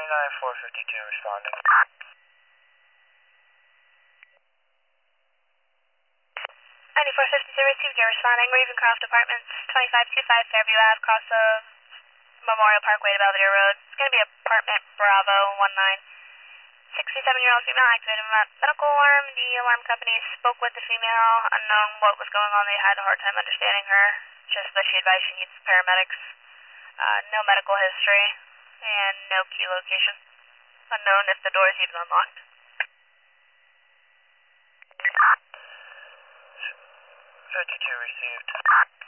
452 responding. 9452 received, you're responding. Ravencroft Apartments, 2525 Fairview Ave, cross of Memorial Parkway to Belvedere Road. It's going to be apartment Bravo 19. 67-year-old female activated medical alarm. The alarm company spoke with the female, unknown what was going on. They had a hard time understanding her. Just that she advised she needs paramedics. No medical history, and no key location. Unknown if the door is even unlocked. 52 received.